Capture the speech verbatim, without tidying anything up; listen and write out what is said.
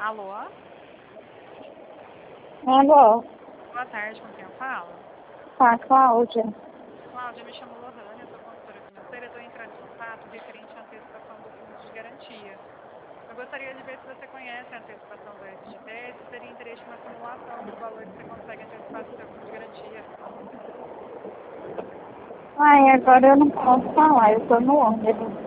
Alô? Alô? Boa tarde, com quem eu falo? Tá, Cláudia. Cláudia, me chamo Lohane, eu sou consultora financeira, estou entrando em contato referente à antecipação do fundo de garantia. Eu gostaria de ver se você conhece a antecipação do F G T, se teria interesse em uma simulação do valor que você consegue antecipar do seu fundo de garantia. Ai, agora eu não posso falar, eu tô no ônibus.